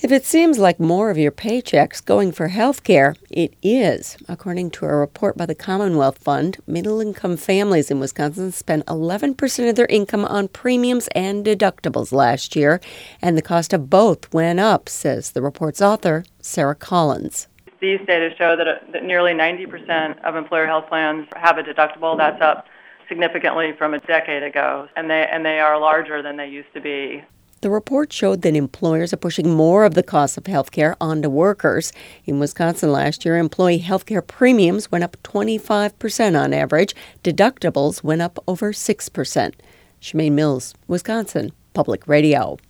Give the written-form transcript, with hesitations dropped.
If it seems like more of your paycheck's going for health care, it is. According to a report by the Commonwealth Fund, middle-income families in Wisconsin spent 11% of their income on premiums and deductibles last year, and the cost of both went up, says the report's author, Sarah Collins. These data show that nearly 90% of employer health plans have a deductible. That's up significantly from a decade ago, and they are larger than they used to be. The report showed that employers are pushing more of the cost of health care onto workers. In Wisconsin last year, employee health care premiums went up 25% on average. Deductibles went up over 6%. Shemaine Mills, Wisconsin Public Radio.